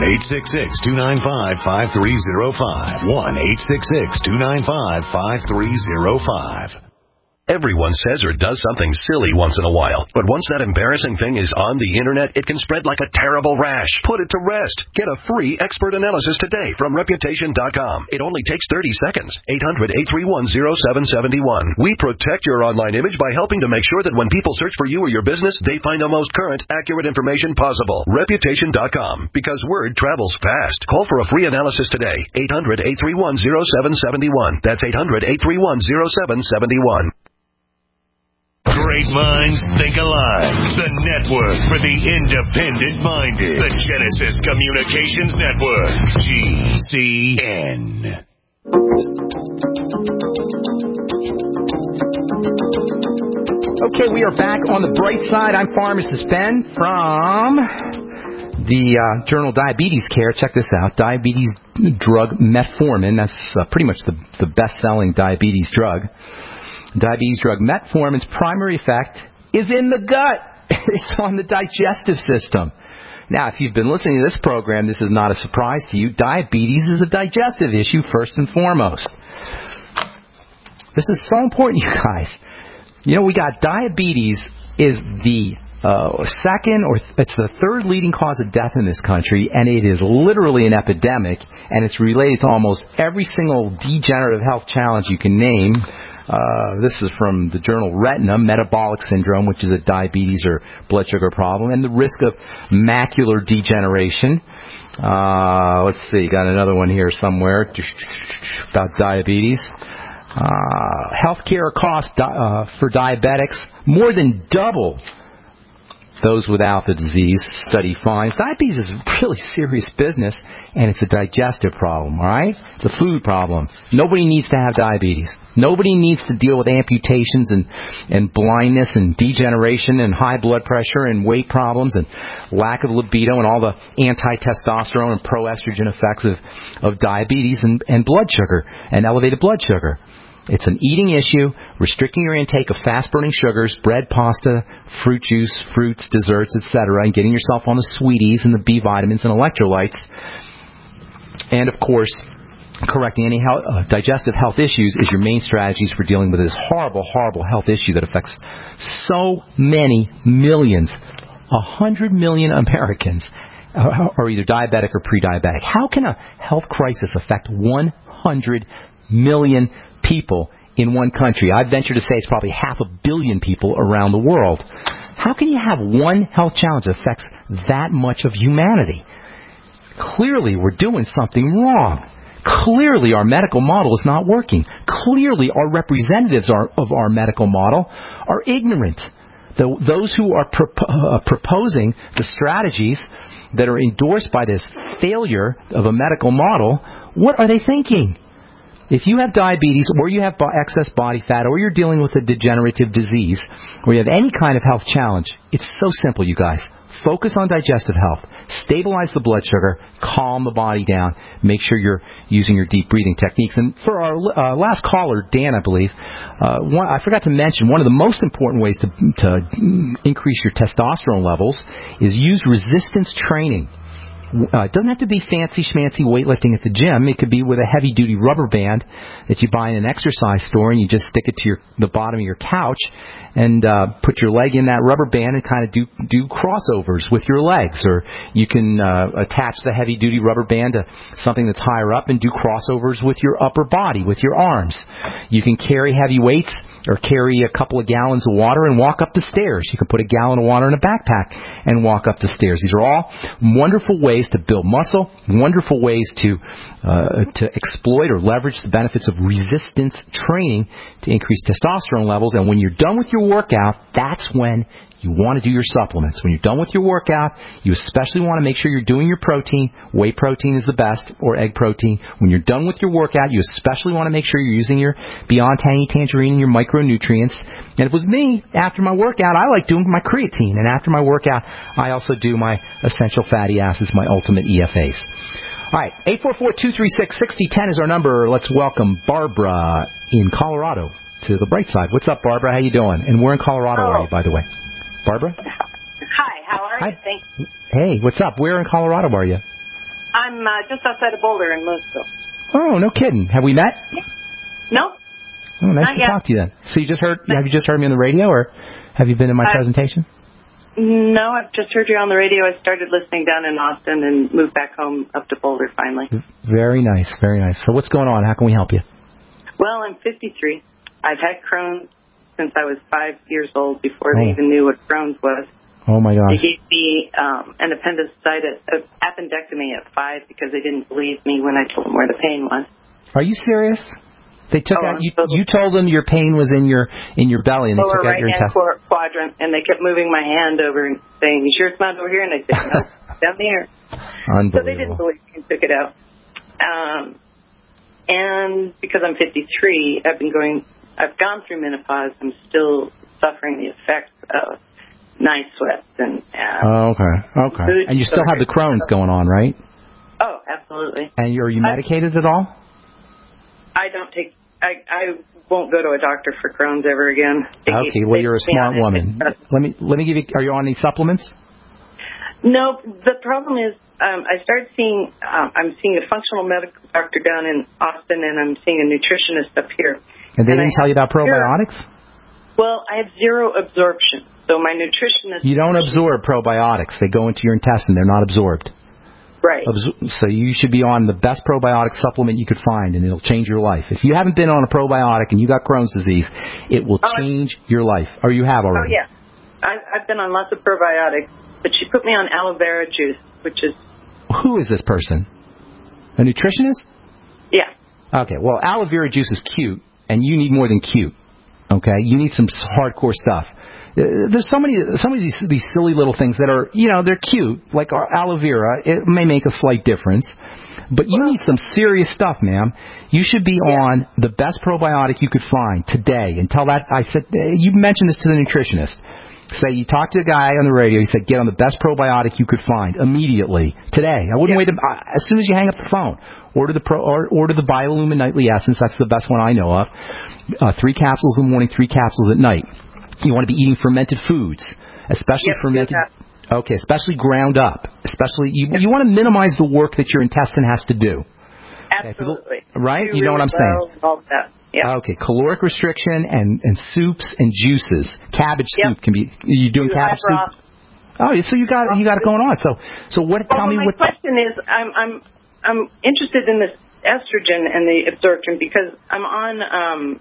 S20: 1-866-295-5305. 1-866-295-5305.
S5: Everyone says or does something silly once in a while, but once that embarrassing thing is on the internet, it can spread like a terrible rash. Put it to rest. Get a free expert analysis today from Reputation.com. It only takes 30 seconds. 800-831-0771. We protect your online image by helping to make sure that when people search for you or your business, they find the most current, accurate information possible. Reputation.com, because word travels fast. Call for a free analysis today. 800-831-0771. That's 800-831-0771.
S1: Great minds think alike. The network for the independent-minded. The Genesis Communications Network. GCN.
S2: Okay, we are back on the bright side. I'm Pharmacist Ben from the journal Diabetes Care. Check this out. Diabetes drug metformin. That's pretty much the best-selling diabetes drug. Diabetes drug metformin's primary effect is in the gut. It's on the digestive system. Now, if you've been listening to this program, this is not a surprise to you. Diabetes is a digestive issue first and foremost. This is so important, you guys. You know, we got diabetes is the it's the third leading cause of death in this country, and it is literally an epidemic, and it's related to almost every single degenerative health challenge you can name. This is from the journal Retina, metabolic syndrome, which is a diabetes or blood sugar problem, and the risk of macular degeneration. Let's see, got another one here somewhere about diabetes. Healthcare costs for diabetics more than double those without the disease, study finds. Diabetes is really serious business, and it's a digestive problem, all right? It's a food problem. Nobody needs to have diabetes. Nobody needs to deal with amputations and blindness and degeneration and high blood pressure and weight problems and lack of libido and all the anti-testosterone and pro-estrogen effects of diabetes and blood sugar and elevated blood sugar. It's an eating issue, restricting your intake of fast-burning sugars, bread, pasta, fruit juice, fruits, desserts, etc., and getting yourself on the sweeties and the B vitamins and electrolytes. And, of course, correcting any digestive health issues is your main strategies for dealing with this horrible, horrible health issue that affects so many millions. 100 million Americans are either diabetic or pre-diabetic. How can a health crisis affect 100 million people in one country? I venture to say it's probably 500 million people around the world. How can you have one health challenge that affects that much of humanity? Clearly, we're doing something wrong. Clearly, our medical model is not working. Clearly, our representatives of our medical model are ignorant. Those who are proposing the strategies that are endorsed by this failure of a medical model, what are they thinking? If you have diabetes or you have excess body fat or you're dealing with a degenerative disease or you have any kind of health challenge, it's so simple, you guys. focus on digestive health, stabilize the blood sugar, calm the body down, make sure you're using your deep breathing techniques. And for our last caller, Dan, I believe, I forgot to mention one of the most important ways to increase your testosterone levels is use resistance training. It doesn't have to be fancy schmancy weightlifting at the gym. It could be with a heavy duty rubber band that you buy in an exercise store, and you just stick it to the bottom of your couch and put your leg in that rubber band and kind of do crossovers with your legs. Or you can attach the heavy duty rubber band to something that's higher up and do crossovers with your upper body, with your arms. You can carry heavy weights or carry a couple of gallons of water and walk up the stairs. You can put a gallon of water in a backpack and walk up the stairs. These are all wonderful ways to build muscle, wonderful ways to exploit or leverage the benefits of resistance training to increase testosterone levels. And when you're done with your workout, that's when you want to do your supplements. When you're done with your workout, you especially want to make sure you're doing your protein. Whey protein is the best, or egg protein. When you're done with your workout, you especially want to make sure you're using your Beyond Tangy Tangerine and your micronutrients. And if it was me, after my workout, I like doing my creatine. And after my workout, I also do my essential fatty acids, my ultimate EFAs. All right, 844-236-6010 is our number. Let's welcome Barbara in Colorado to the bright side. What's up, Barbara? How you doing? And where in Colorado are you, by the way? Barbara?
S21: Hi, how are you? Thanks.
S2: Hey, what's up? Where in Colorado are you?
S21: I'm just outside of Boulder in Louisville.
S2: Oh, no kidding. Have we met?
S21: No.
S2: Oh, nice to talk to you then. So have you just heard me on the radio, or have you been in my presentation?
S21: No, I've just heard you on the radio. I started listening down in Austin and moved back home up to Boulder finally.
S2: Very nice, very nice. So what's going on? How can we help you?
S21: Well, I'm 53. I've had Crohn's since I was 5 years old, before they even knew what Crohn's was.
S2: Oh, my gosh.
S21: They gave me an appendectomy at 5 because they didn't believe me when I told them where the pain was.
S2: Are you serious? They took out you told them your pain was in your belly, and they took out your intestine.
S21: Lower right-hand quadrant, and they kept moving my hand over and saying, "You sure it's not over here?" And I said, "No, it's down here."
S2: Unbelievable.
S21: So they didn't believe me and took it out. And because I'm 53, I've gone through menopause. I'm still suffering the effects of night sweats and
S2: okay. And you still have the Crohn's going on, right?
S21: Oh, absolutely.
S2: And are you medicated at all?
S21: I don't take. I won't go to a doctor for Crohn's ever again.
S2: Okay, well, you're a smart woman. Let me give you. Are you on any supplements?
S21: No. The problem is, I started seeing. I'm seeing a functional medical doctor down in Austin, and I'm seeing a nutritionist up here.
S2: And they didn't tell you about probiotics?
S21: Well, I have zero absorption, so my nutritionist.
S2: You don't absorb probiotics. They go into your intestine. They're not absorbed.
S21: Right.
S2: So you should be on the best probiotic supplement you could find, and it'll change your life. If you haven't been on a probiotic and you got Crohn's disease, it will change your life. Or you have already.
S21: Oh, yeah. I've been on lots of probiotics, but she put me on aloe vera juice, which is...
S2: Who is this person? A nutritionist?
S21: Yeah.
S2: Okay, well, aloe vera juice is cute, and you need more than cute. Okay? You need some hardcore stuff. There's so many of these silly little things that are, they're cute, like aloe vera. It may make a slight difference, but you need some serious stuff, ma'am. You should be on the best probiotic you could find today. And tell that, I said, you mentioned this to the nutritionist. Say you talked to a guy on the radio. He said, get on the best probiotic you could find immediately today. I wouldn't wait as soon as you hang up the phone. Order the Biolumin Nightly Essence. That's the best one I know of. 3 capsules in the morning, 3 capsules at night. You want to be eating fermented foods, especially fermented. Okay, especially ground up. Especially you want to minimize the work that your intestine has to do.
S21: Absolutely.
S2: Right? You know what I'm saying?
S21: All that. Yeah.
S2: Okay, caloric restriction and soups and juices. Cabbage soup can be. You doing cabbage soup? Oh, so you got it going on. So what? Tell me what.
S21: My question is, I'm interested in this estrogen and the absorption because I'm on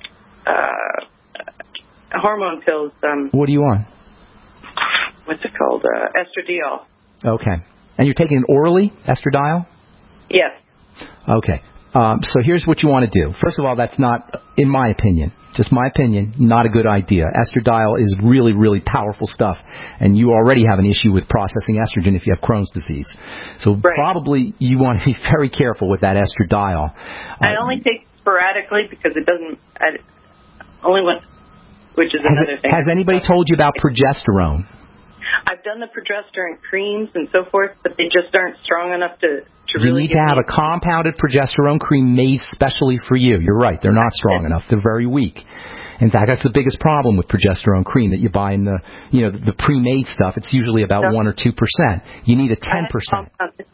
S21: hormone pills.
S2: What are you on?
S21: What's it called? Estradiol.
S2: Okay. And you're taking it orally, estradiol?
S21: Yes.
S2: Okay. So here's what you want to do. First of all, that's not, in my opinion, just my opinion, not a good idea. Estradiol is really, really powerful stuff, and you already have an issue with processing estrogen if you have Crohn's disease. So probably you want to be very careful with that estradiol.
S21: I only take sporadically because it doesn't. Which is another thing.
S2: Has anybody told you about progesterone?
S21: I've done the progesterone creams and so forth, but they just aren't strong enough to really.
S2: You need to have a compounded progesterone cream made specially for you. You're right. They're not strong enough. They're very weak. In fact, that's the biggest problem with progesterone cream that you buy in the pre-made stuff. It's usually about 1 or 2%. You need a 10%.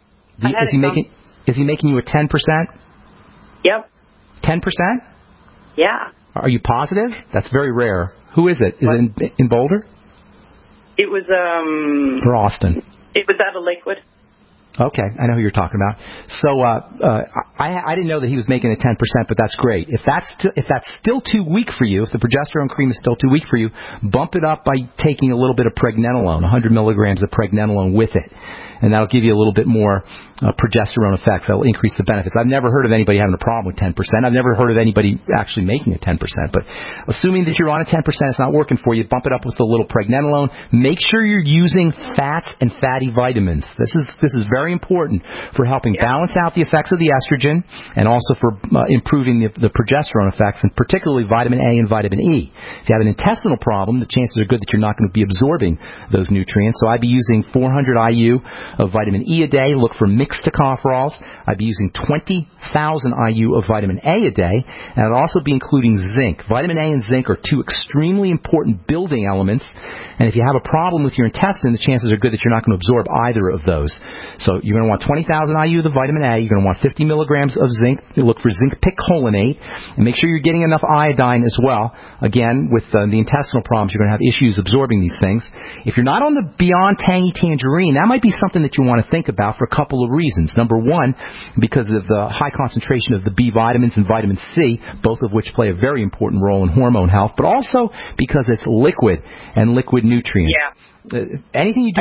S2: Is he making you a 10%?
S21: Yep.
S2: 10%?
S21: Yeah.
S2: Are you positive? That's very rare. Who is it? Is it in Boulder?
S21: It was
S2: or Austin?
S21: It was out of Lakewood.
S2: Okay, I know who you're talking about. So I didn't know that he was making it 10%, but that's great. If that's still too weak for you, if the progesterone cream is still too weak for you, bump it up by taking a little bit of pregnenolone, 100 milligrams of pregnenolone with it. And that'll give you a little bit more progesterone effects. That'll increase the benefits. I've never heard of anybody having a problem with 10%. I've never heard of anybody actually making a 10%. But assuming that you're on a 10%, it's not working for you, bump it up with a little pregnenolone. Make sure you're using fats and fatty vitamins. This is very important for helping balance out the effects of the estrogen and also for improving the progesterone effects, and particularly vitamin A and vitamin E. If you have an intestinal problem, the chances are good that you're not going to be absorbing those nutrients. So I'd be using 400 IU of vitamin E a day. Look for mixed tocopherols. I'd be using 20,000 IU of vitamin A a day, and I'd also be including zinc. Vitamin A and zinc are two extremely important building elements, and if you have a problem with your intestine, the chances are good that you're not going to absorb either of those. So you're going to want 20,000 IU of the vitamin A. You're going to want 50 milligrams of zinc. You look for zinc picolinate, and make sure you're getting enough iodine as well. Again, with the intestinal problems, you're going to have issues absorbing these things. If you're not on the Beyond Tangy Tangerine, that might be something that you want to think about for a couple of reasons. Number one, because of the high concentration of the B vitamins and vitamin C, both of which play a very important role in hormone health, but also because it's liquid and liquid nutrients.
S21: Yeah.
S2: Anything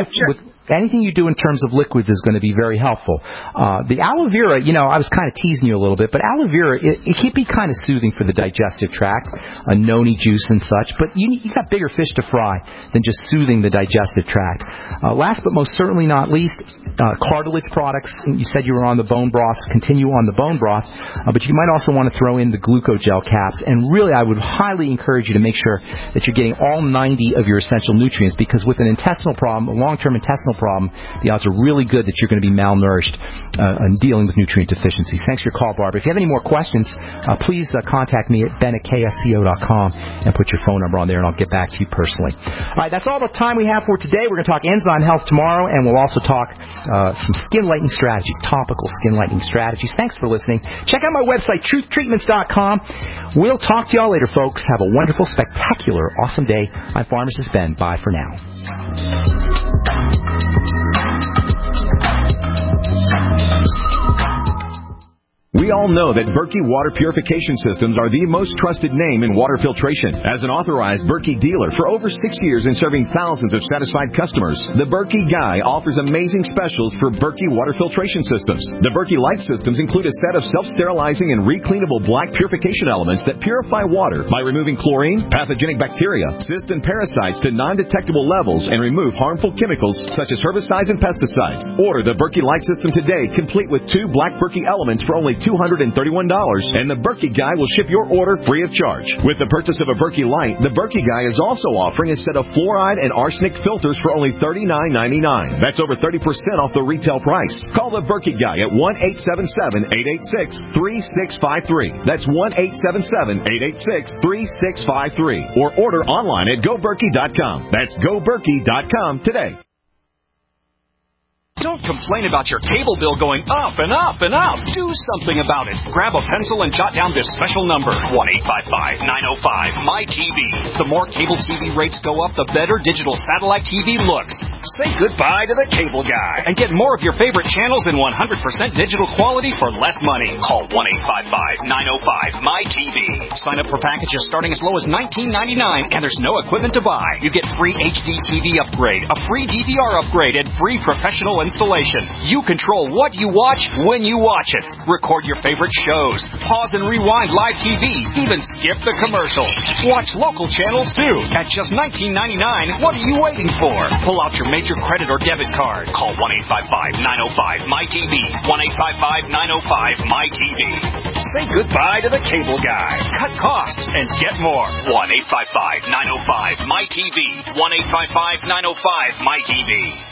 S2: you do in terms of liquids is going to be very helpful. The aloe vera, I was kind of teasing you a little bit, but aloe vera, it can be kind of soothing for the digestive tract, a noni juice and such, but you got bigger fish to fry than just soothing the digestive tract. Last but most certainly not least, cartilage products. You said you were on the bone broths. Continue on the bone broth, but you might also want to throw in the glucogel caps, and really I would highly encourage you to make sure that you're getting all 90 of your essential nutrients, because with an intestinal problem, a long-term intestinal problem, the odds are really good that you're going to be malnourished and dealing with nutrient deficiencies. Thanks for your call, Barbara. If you have any more questions, please contact me at ben@ksco.com and put your phone number on there, and I'll get back to you personally. All right, that's all the time we have for today. We're going to talk enzyme health tomorrow, and we'll also talk some skin lightening strategies, topical skin lightening strategies. Thanks for listening. Check out my website, truthtreatments.com. We'll talk to y'all later, folks. Have a wonderful, spectacular, awesome day. I'm Pharmacist Ben. Bye for now.
S7: We all know that Berkey Water Purification Systems are the most trusted name in water filtration. As an authorized Berkey dealer for over 6 years and serving thousands of satisfied customers, the Berkey Guy offers amazing specials for Berkey Water Filtration Systems. The Berkey Light Systems include a set of self-sterilizing and recleanable black purification elements that purify water by removing chlorine, pathogenic bacteria, cysts, and parasites to non-detectable levels and remove harmful chemicals such as herbicides and pesticides. Order the Berkey Light System today, complete with 2 black Berkey elements for only $231, and the Berkey Guy will ship your order free of charge. With the purchase of a Berkey Light, the Berkey Guy is also offering a set of fluoride and arsenic filters for only $39.99. That's over 30% off the retail price. Call the Berkey Guy at 1-877-886-3653. That's 1-877-886-3653. Or order online at GoBerkey.com. That's GoBerkey.com today.
S22: Don't complain about your cable bill going up and up and up. Do something about it. Grab a pencil and jot down this special number, 1-855-905-MY-TV. The more cable TV rates go up, the better digital satellite TV looks. Say goodbye to the cable guy and get more of your favorite channels in 100% digital quality for less money. Call 1-855-905-MY-TV. Sign up for packages starting as low as $19.99, and there's no equipment to buy. You get free HD TV upgrade, a free DVR upgrade, and free professional installation. You control what you watch when you watch it. Record your favorite shows. Pause and rewind live TV. Even skip the commercials. Watch local channels too. At just $19.99, what are you waiting for? Pull out your major credit or debit card. Call 1-855-905-MY-TV. 1-855-905-MY-TV. Say goodbye to the cable guy. Cut costs and get more. 1-855-905-MyTV. 1-855-905-MyTV.